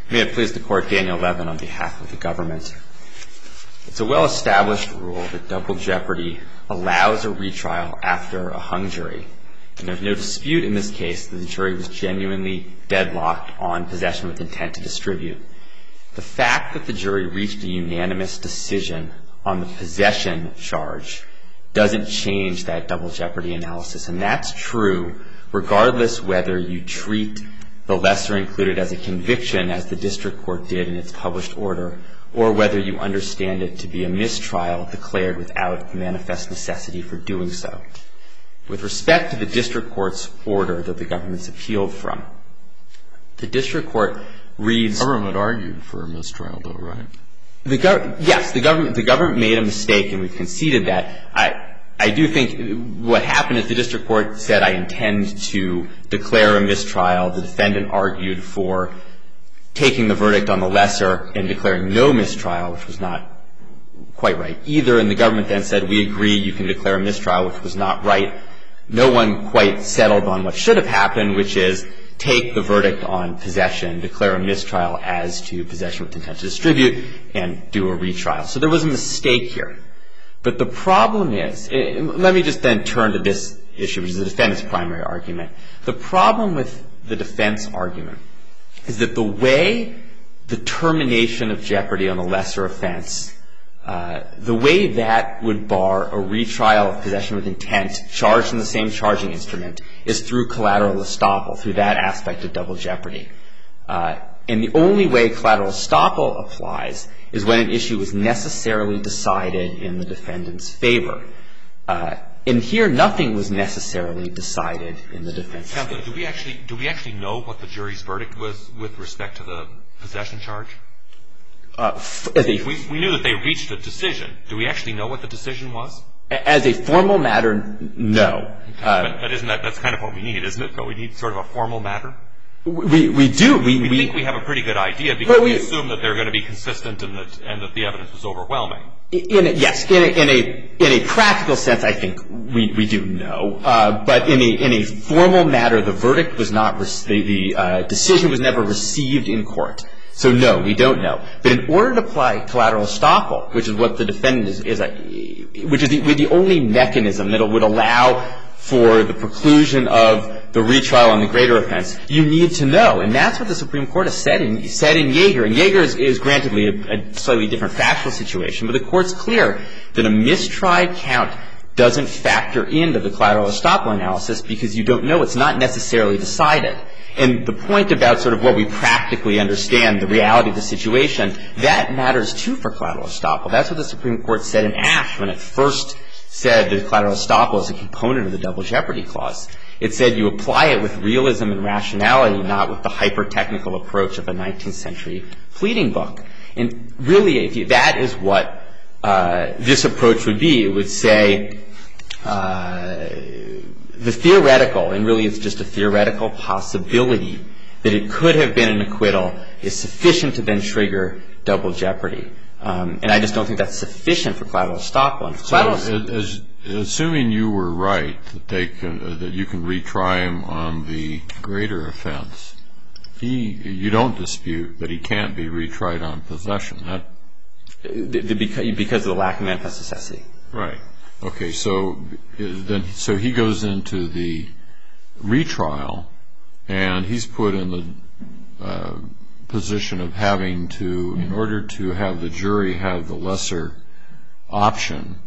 May it please the Court, Daniel Levin on behalf of the government. It's a well-established rule that double jeopardy allows a retrial after a hung jury, and there's no dispute in this case that the jury was genuinely deadlocked on possession with intent to distribute. The fact that the jury reached a unanimous decision on the possession charge doesn't change that double jeopardy analysis, and that's true regardless whether you treat the lesser included as a conviction, as the district court did in its published order, or whether you understand it to be a mistrial declared without manifest necessity for doing so. With respect to the district court's order that the government's appealed from, the district court reads... The government argued for a mistrial, though, right? Yes, the government made a mistake, and we've conceded that. I do think what happened is the district court said, I intend to declare a mistrial. The defendant argued for taking the verdict on the lesser and declaring no mistrial, which was not quite right either. And the government then said, we agree, you can declare a mistrial, which was not right. No one quite settled on what should have happened, which is take the verdict on possession, declare a mistrial as to possession with intent to distribute, and do a retrial. So there was a mistake here. But the problem is, let me just then turn to this issue, which is the defendant's primary argument. The problem with the defense argument is that the way the termination of jeopardy on the lesser offense, the way that would bar a retrial of possession with intent charged in the same charging instrument is through collateral estoppel, through that aspect of double jeopardy. And the only way collateral estoppel applies is when an issue is necessarily decided in the defendant's favor. And here, nothing was necessarily decided in the defense favor. Do we actually know what the jury's verdict was with respect to the possession charge? We knew that they reached a decision. Do we actually know what the decision was? As a formal matter, no. But isn't that's kind of what we need, isn't it? Don't we need sort of a formal matter? We do. We think we have a pretty good idea because we assume that they're going to be consistent and that the evidence was overwhelming. Yes. In a practical sense, I think we do know. But in a formal matter, the verdict was not the decision was never received in court. So no, we don't know. But in order to apply collateral estoppel, which is what the defendant which is the only mechanism that would allow for the preclusion of the retrial on the greater offense, you need to know. And that's what the Supreme Court has said in Yeager. And Yeager is grantedly a slightly different factual situation. But the Court's clear that a mistried count doesn't factor into the collateral estoppel analysis because you don't know. It's not necessarily decided. And the point about sort of what we practically understand, the reality of the situation, that matters, too, for collateral estoppel. That's what the Supreme Court said in Ashe when it first said that collateral estoppel is a component of the double jeopardy clause. It said you apply it with realism and rationality, not with the hyper-technical approach of a 19th century pleading book. And really, that is what this approach would be. It would say the theoretical, and really it's just a theoretical possibility that it could have been an acquittal is sufficient to then trigger double jeopardy. And I just don't think that's sufficient for collateral estoppel. So assuming you were right that you can retry him on the greater offense, you don't dispute that he can't be retried on possession. Because of the lack of manifest necessity. Right. Okay. So he goes into the retrial, and he's put in the position of having to, in order to have the jury have the lesser option,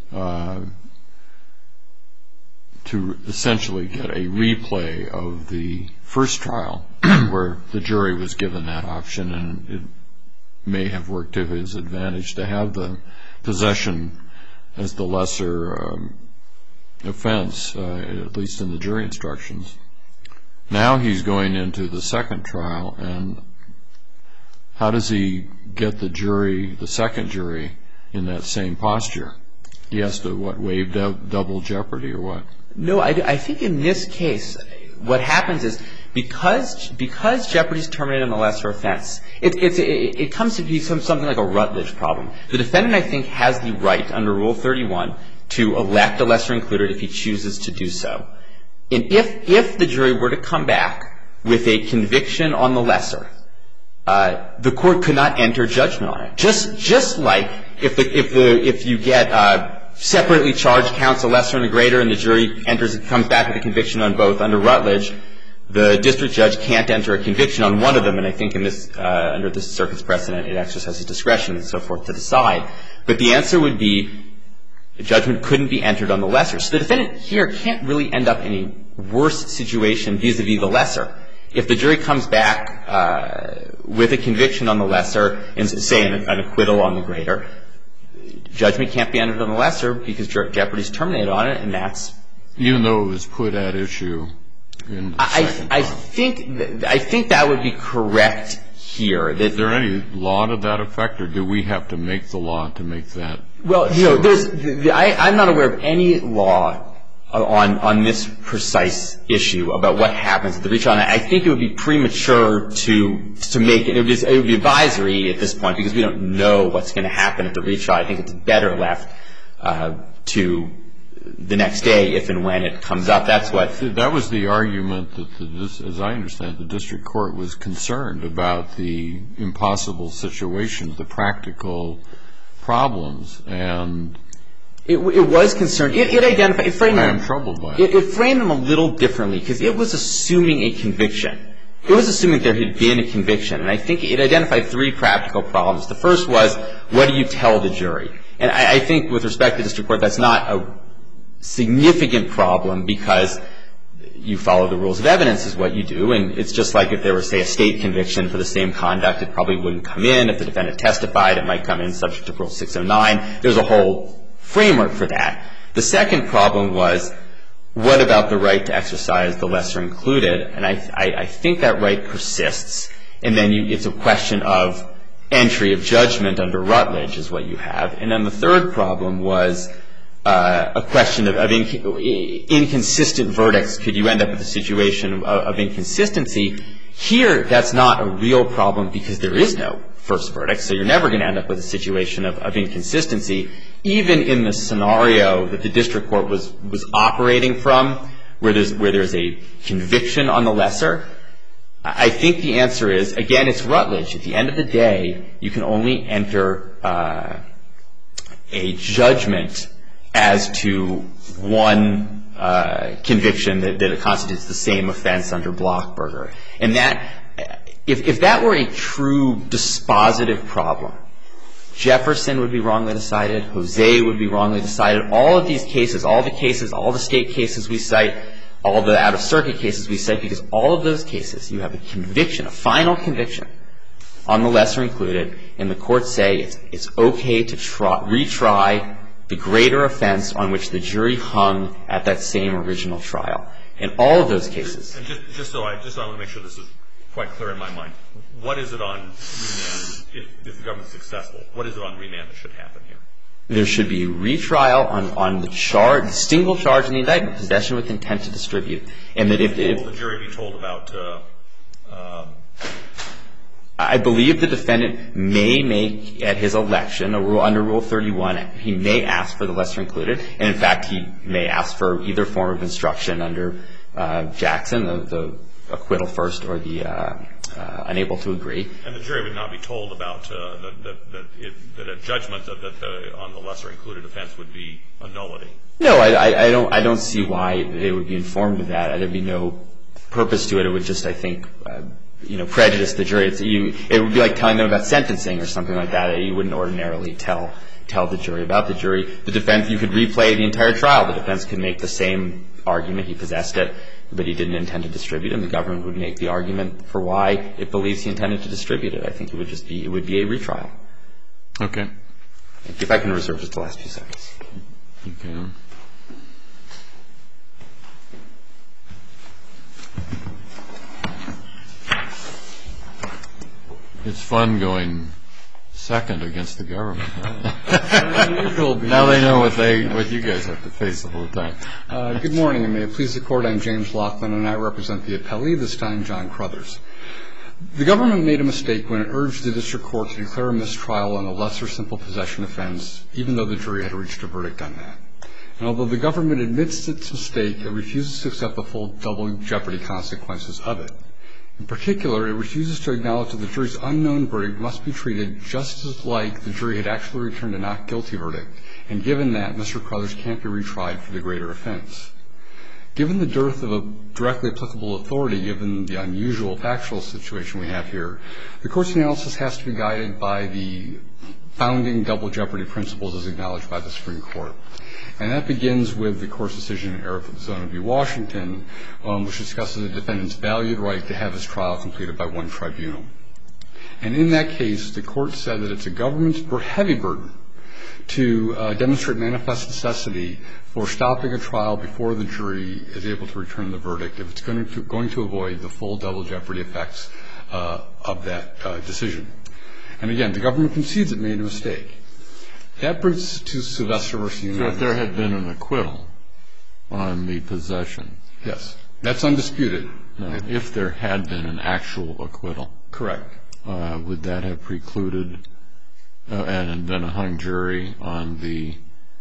to essentially get a replay of the first trial where the jury was given that option, and it may have worked to his advantage to have the possession as the lesser offense, at least in the jury instructions. Now he's going into the second trial, and how does he get the jury, the second jury, in that same posture? He has to, waive double jeopardy or what? No, I think in this case what happens is because jeopardy is terminated on the lesser offense, it comes to be something like a Rutledge problem. The defendant, I think, has the right under Rule 31 to elect a lesser included if he chooses to do so. And if the jury were to come back with a conviction on the lesser, the court could not enter judgment on it. Just like if you get separately charged counts, a lesser and a greater, and the jury comes back with a conviction on both under Rutledge, the district judge can't enter a conviction on one of them, and I think in this under this circuit's precedent, it exercises discretion and so forth to decide. But the answer would be the judgment couldn't be entered on the lesser. So the defendant here can't really end up in a worse situation vis-a-vis the lesser. If the jury comes back with a conviction on the lesser and, say, an acquittal on the greater, judgment can't be entered on the lesser because jeopardy is terminated on it, and that's... Even though it was put at issue in the second trial. I think that would be correct here. Is there any law to that effect, or do we have to make the law to make that? Well, I'm not aware of any law on this precise issue about what happens at the retrial. And I think it would be premature to make it. It would be advisory at this point because we don't know what's going to happen at the retrial. I think it's better left to the next day if and when it comes up. That's what. That was the argument that, as I understand, the district court was concerned about the impossible situations, the practical problems, and. It was concerned. It identified. It framed them. I am troubled by it. It framed them a little differently because it was assuming a conviction. It was assuming there had been a conviction, and I think it identified three practical problems. The first was, what do you tell the jury? And I think with respect to the district court, that's not a significant problem because you follow the rules of evidence is what you do, and it's just like if there were, say, a state conviction for the same conduct, it probably wouldn't come in. If the defendant testified, it might come in subject to Rule 609. There's a whole framework for that. The second problem was, what about the right to exercise the lesser included? And I think that right persists, and then it's a question of entry of judgment under Rutledge is what you have. And then the third problem was a question of inconsistent verdicts. Could you end up with a situation of inconsistency? Here, that's not a real problem because there is no first verdict, so you're never going to end up with a situation of inconsistency. Even in the scenario that the district court was operating from, where there's a conviction on the lesser, I think the answer is, again, it's Rutledge. At the end of the day, you can only enter a judgment as to one conviction that constitutes the same offense under Blockberger. And that, if that were a true dispositive problem, Jefferson would be wrongly decided, Jose would be wrongly decided. All of these cases, all the state cases we cite, all the out-of-circuit cases we cite, because all of those cases, you have a conviction, a final conviction on the lesser included, and the courts say it's okay to retry the greater offense on which the jury hung at that same original trial. In all of those cases. And just so I want to make sure this is quite clear in my mind, what is it on remand, if the government's successful, what is it on remand that should happen here? There should be a retrial on the single charge in the indictment, possession with intent to distribute. And that if the jury be told about... I believe the defendant may make at his election, under Rule 31, he may ask for the lesser included. And, in fact, he may ask for either form of instruction under Jackson, the acquittal first or the unable to agree. And the jury would not be told about that a judgment on the lesser included offense would be a nullity? No, I don't see why they would be informed of that. There would be no purpose to it. It would just, I think, prejudice the jury. It would be like telling them about sentencing or something like that. You wouldn't ordinarily tell the jury about the jury. The defense, you could replay the entire trial. The defense could make the same argument. He possessed it, but he didn't intend to distribute it. And the government would make the argument for why it believes he intended to distribute it. I think it would be a retrial. Okay. If I can reserve just the last few seconds. You can. It's fun going second against the government. Now they know what you guys have to face all the time. Good morning, and may it please the Court. I'm James Laughlin, and I represent the appellee, this time John Crothers. The government made a mistake when it urged the district court to declare a mistrial on a lesser simple possession offense, even though the jury had reached a verdict on that. And although the government admits its mistake, it refuses to accept the full double jeopardy consequences of it. In particular, it refuses to acknowledge that the jury's unknown verdict must be treated just as like the jury had actually returned a not guilty verdict, and given that, Mr. Crothers can't be retried for the greater offense. Given the dearth of a directly applicable authority, given the unusual factual situation we have here, the Court's analysis has to be guided by the founding double jeopardy principles as acknowledged by the Supreme Court. And that begins with the Court's decision in Arizona v. Washington, which discusses a defendant's valued right to have his trial completed by one tribunal. And in that case, the Court said that it's a government's heavy burden to demonstrate manifest necessity for stopping a trial before the jury is able to return the verdict if it's going to avoid the full double jeopardy effects of that decision. And again, the government concedes it made a mistake. That brings us to Sylvester v. United States. So if there had been an acquittal on the possession. Yes. That's undisputed. No. If there had been an actual acquittal. Correct. Would that have precluded and then a hung jury on the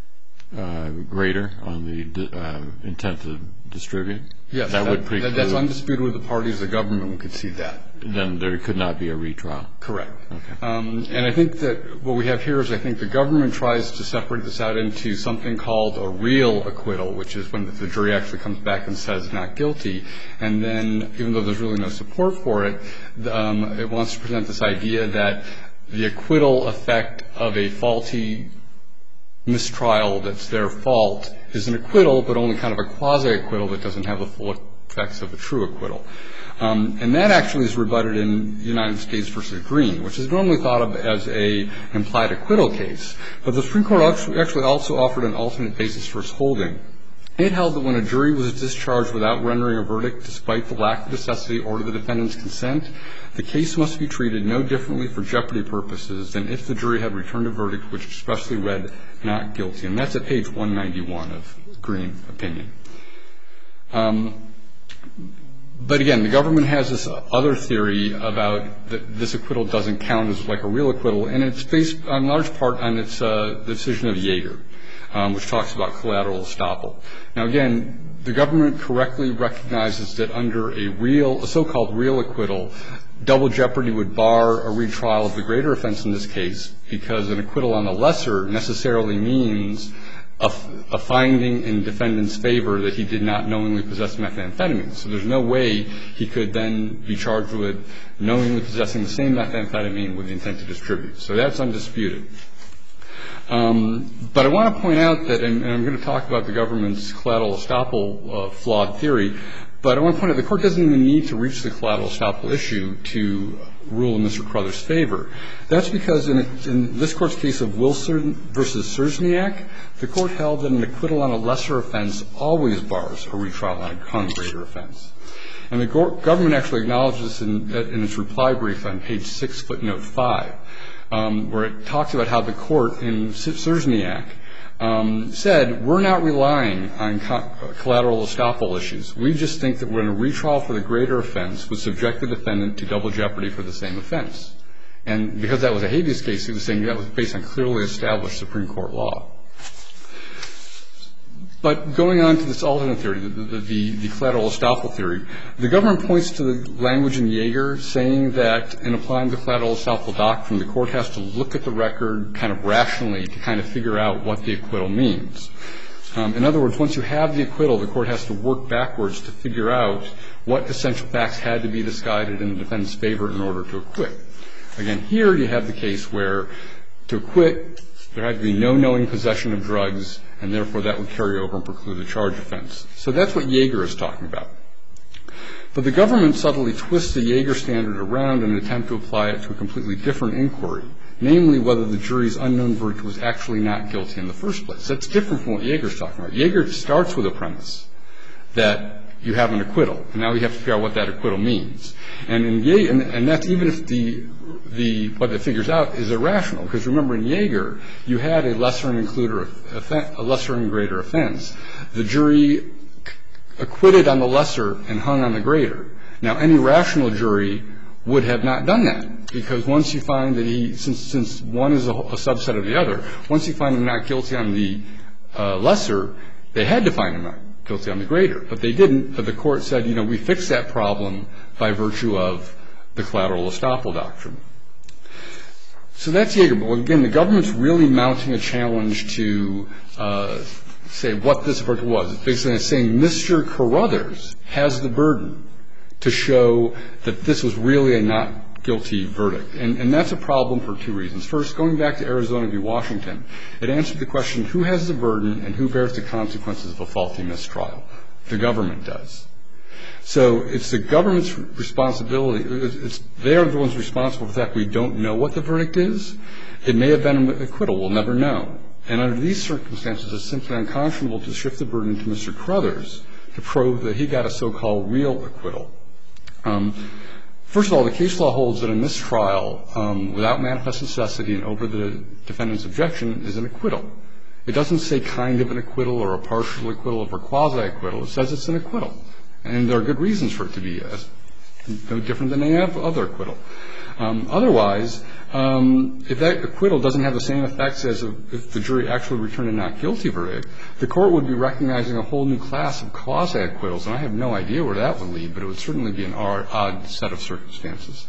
greater, on the intent to distribute? Yes. That would preclude. That's undisputed with the parties. The government would concede that. Then there could not be a retrial. Correct. Okay. And I think that what we have here is I think the government tries to separate this out into something called a real acquittal, which is when the jury actually comes back and says not guilty. And then, even though there's really no support for it, it wants to present this idea that the acquittal effect of a faulty mistrial that's their fault is an acquittal, but only kind of a quasi-acquittal that doesn't have the full effects of a true acquittal. And that actually is rebutted in United States v. Green, which is normally thought of as an implied acquittal case. But the Supreme Court actually also offered an alternate basis for its holding. It held that when a jury was discharged without rendering a verdict despite the lack of necessity or the defendant's consent, the case must be treated no differently for jeopardy purposes than if the jury had returned a verdict which expressly read not guilty. And that's at page 191 of Green opinion. But again, the government has this other theory about that this acquittal doesn't count as like a real acquittal, and it's based in large part on its decision of Yeager, which talks about collateral estoppel. Now, again, the government correctly recognizes that under a so-called real acquittal, double jeopardy would bar a retrial of the greater offense in this case because an acquittal on the lesser necessarily means a finding in defendant's favor that he did not knowingly possess methamphetamine. So there's no way he could then be charged with knowingly possessing the same methamphetamine with the intent to distribute. So that's undisputed. But I want to point out that, and I'm going to talk about the government's collateral estoppel flawed theory, but I want to point out the Court doesn't even need to reach the collateral estoppel issue to rule in Mr. Crothers' favor. That's because in this Court's case of Wilson v. Serzniak, the Court held that an acquittal on a lesser offense always bars a retrial on a greater offense. And the government actually acknowledges this in its reply brief on page 6, footnote 5, where it talks about how the Court in Serzniak said, we're not relying on collateral estoppel issues. We just think that when a retrial for the greater offense would subject the defendant to double jeopardy for the same offense. And because that was a habeas case, he was saying that was based on clearly established Supreme Court law. But going on to this alternate theory, the collateral estoppel theory, the government points to the language in Yeager saying that in applying the collateral estoppel doctrine, the Court has to look at the record kind of rationally to kind of figure out what the acquittal means. In other words, once you have the acquittal, the Court has to work backwards to figure out what essential facts had to be decided in the defendant's favor in order to acquit. Again, here you have the case where to acquit, there had to be no knowing possession of drugs, and therefore that would carry over and preclude the charge offense. So that's what Yeager is talking about. But the government subtly twists the Yeager standard around in an attempt to apply it to a completely different inquiry, namely whether the jury's unknown verdict was actually not guilty in the first place. That's different from what Yeager is talking about. Yeager starts with a premise that you have an acquittal, and now we have to figure out what that acquittal means. And in Yeager, and that's even if what it figures out is irrational, because remember in Yeager, you had a lesser and greater offense. The jury acquitted on the lesser and hung on the greater. Now, any rational jury would have not done that, because once you find that since one is a subset of the other, once you find him not guilty on the lesser, they had to find him not guilty on the greater. But they didn't. But the court said, you know, we fixed that problem by virtue of the collateral estoppel doctrine. So that's Yeager. But again, the government's really mounting a challenge to say what this verdict was. It's basically saying Mr. Carruthers has the burden to show that this was really a not guilty verdict. And that's a problem for two reasons. First, going back to Arizona v. Washington, it answered the question, who has the burden and who bears the consequences of a faulty mistrial? The government does. So it's the government's responsibility. They are the ones responsible for the fact we don't know what the verdict is. It may have been an acquittal. We'll never know. And under these circumstances, it's simply unconscionable to shift the burden to Mr. Carruthers to prove that he got a so-called real acquittal. First of all, the case law holds that a mistrial without manifest necessity and over the defendant's objection is an acquittal. It doesn't say kind of an acquittal or a partial acquittal or a quasi-acquittal. It says it's an acquittal. And there are good reasons for it to be no different than any other acquittal. Otherwise, if that acquittal doesn't have the same effects as if the jury actually returned a not guilty verdict, the court would be recognizing a whole new class of quasi-acquittals. And I have no idea where that would lead, but it would certainly be an odd set of circumstances.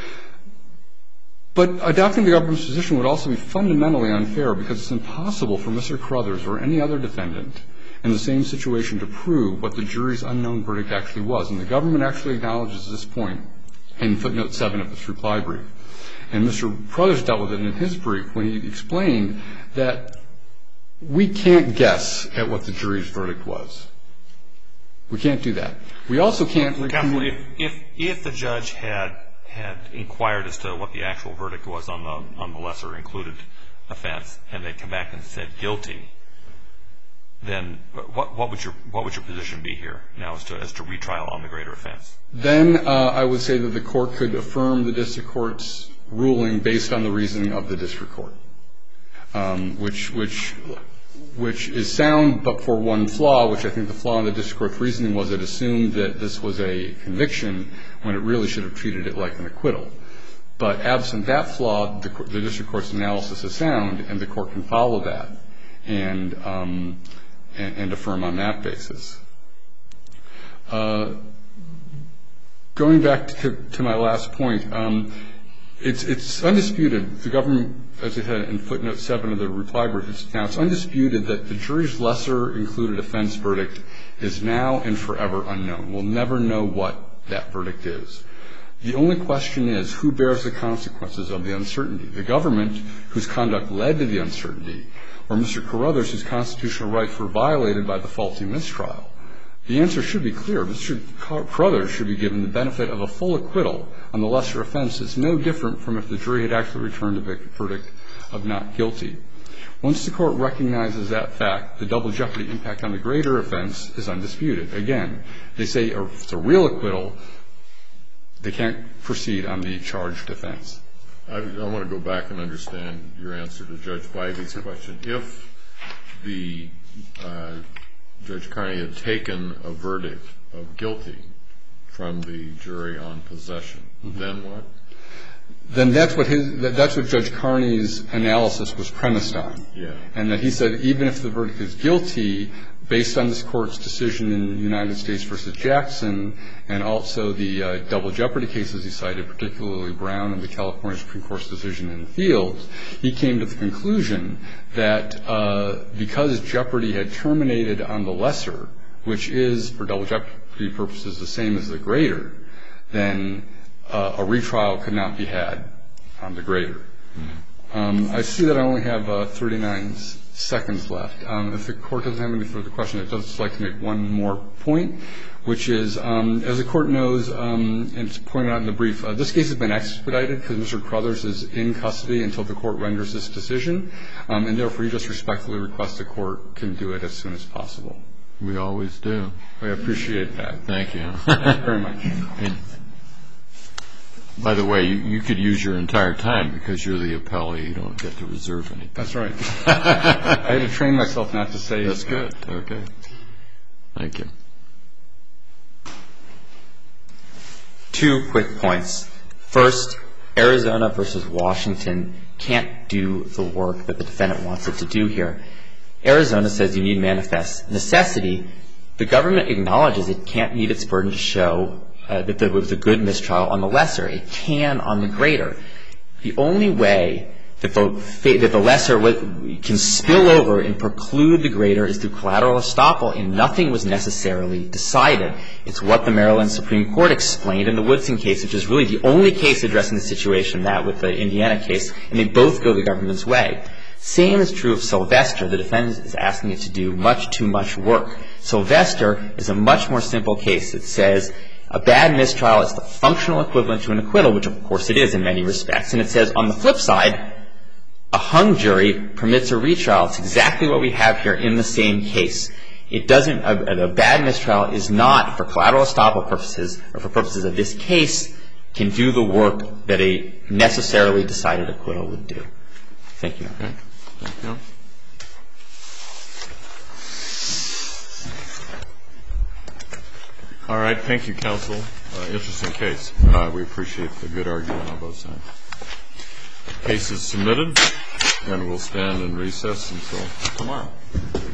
But adopting the government's position would also be fundamentally unfair because it's impossible for Mr. Carruthers or any other defendant in the same situation to prove what the jury's unknown verdict actually was. And the government actually acknowledges this point in footnote 7 of its reply brief. And Mr. Carruthers dealt with it in his brief when he explained that we can't guess at what the jury's verdict was. We can't do that. We also can't Counsel, if the judge had inquired as to what the actual verdict was on the lesser included offense and they come back and said guilty, then what would your position be here now as to retrial on the greater offense? Then I would say that the court could affirm the district court's ruling based on the reasoning of the district court, which is sound but for one flaw, which I think the flaw in the district court's reasoning was it assumed that this was a conviction when it really should have treated it like an acquittal. But absent that flaw, the district court's analysis is sound, and the court can follow that and affirm on that basis. Going back to my last point, it's undisputed. The government, as I said in footnote 7 of the reply brief, it's undisputed that the jury's lesser included offense verdict is now and forever unknown. We'll never know what that verdict is. The only question is who bears the consequences of the uncertainty, the government whose conduct led to the uncertainty, or Mr. Carruthers whose constitutional rights were violated by the faulty mistrial. The answer should be clear. Mr. Carruthers should be given the benefit of a full acquittal on the lesser offense. It's no different from if the jury had actually returned a verdict of not guilty. Once the court recognizes that fact, the double jeopardy impact on the greater offense is undisputed. Again, they say if it's a real acquittal, they can't proceed on the charged offense. I want to go back and understand your answer to Judge Bivey's question. If the Judge Carney had taken a verdict of guilty from the jury on possession, then what? Then that's what Judge Carney's analysis was premised on. Yeah. And that he said even if the verdict is guilty, based on this Court's decision in United States v. Jackson and also the double jeopardy cases he cited, particularly Brown and the California Supreme Court's decision in Fields, he came to the conclusion that because jeopardy had terminated on the lesser, which is for double jeopardy purposes the same as the greater, then a retrial could not be had on the greater. I see that I only have 39 seconds left. If the Court doesn't have any further questions, I'd just like to make one more point, which is, as the Court knows, and it's pointed out in the brief, this case has been expedited because Mr. Carruthers is in custody until the Court renders this decision, and therefore you just respectfully request the Court can do it as soon as possible. We always do. I appreciate that. Thank you. Thank you very much. By the way, you could use your entire time because you're the appellee. You don't get to reserve anything. That's right. I had to train myself not to say That's good. Okay. Thank you. 2 quick points. First, Arizona v. Washington can't do the work that the defendant wants it to do here. Arizona says you need manifest necessity, the government acknowledges it can't meet its burden to show that there was a good mistrial on the lesser. It can on the greater. The only way that the lesser can spill over and preclude the greater is through collateral estoppel, and nothing was necessarily decided. It's what the Maryland Supreme Court explained in the Woodson case, which is really the only case addressing the situation, that with the Indiana case, and they both go the government's way. Same is true of Sylvester. The defendant is asking it to do much too much work. Sylvester is a much more simple case. It says a bad mistrial is the functional equivalent to an acquittal, which of course it is in many respects. And it says on the flip side, a hung jury permits a retrial. It's exactly what we have here in the same case. It doesn't, a bad mistrial is not, for collateral estoppel purposes or for purposes of this case, can do the work that a necessarily decided acquittal would do. Thank you. Okay. Thank you. All right. Thank you, counsel. Interesting case. We appreciate the good argument on both sides. The case is submitted, and we'll stand in recess until tomorrow.